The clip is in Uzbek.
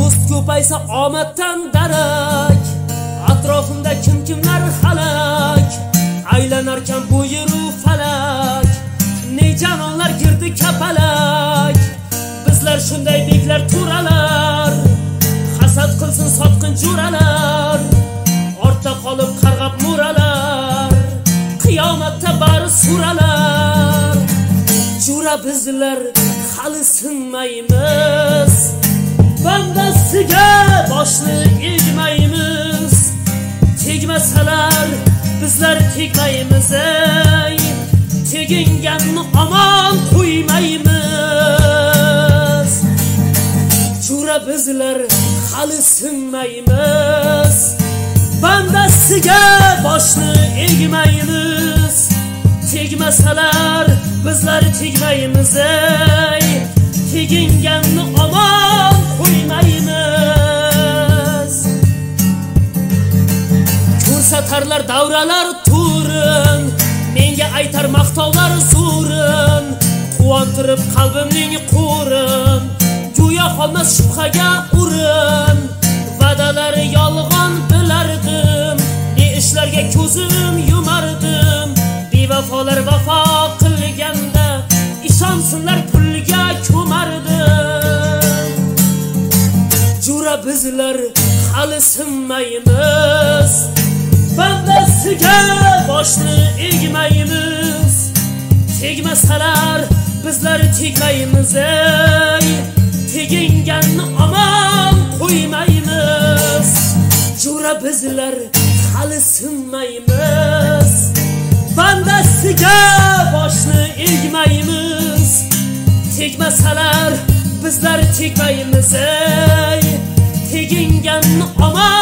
do'st ko'paysa omaddan darak, atrofimda kimlar halak, aylanarkan bu yeru falak, ne janonlar girdi kapalak. Bizlar shunday beklar turalar, hasad qilsin sotqin jo'ralar, ortda qolib qarg'ab muralar, qiyomatda bari suralar. Jo'ra bizlar hali sinmaymiz, bandasiga boshni egmaymiz. Tegmasalar bizlar tegmaymiz, ey teginganni omon qo'ymaymiz. Jo'ra bizlar hali sinmaymiz, bandasiga boshni egmaymiz. Tegmasalar bizlar tegmaymiz, ey teginganni omon qo'ymaymiz. Ko'rsatarlar davralar turin, menga aytar maqtovlar zo'rin, quvontirib qalbimning qo'rin, go'yo qolmas shubhaga urin. Va'dalari yolg'on bilardim, ne ishlarga ko'zim yumardim. Bevafolar vafo qilganda ishonsinlar pulga ko'mardim. Jo'ra bizlar hali sinmaymiz, bandasiga boshni egmaymiz. Tegmasalar bizlar tegmaymiz, ey teginganni omon qo'ymaymiz. Jo'ra bizlar hali sinmaymiz, bandasiga boshni egmaymiz. Tegmasalar bizlar tegmaymiz, ey teginganni omon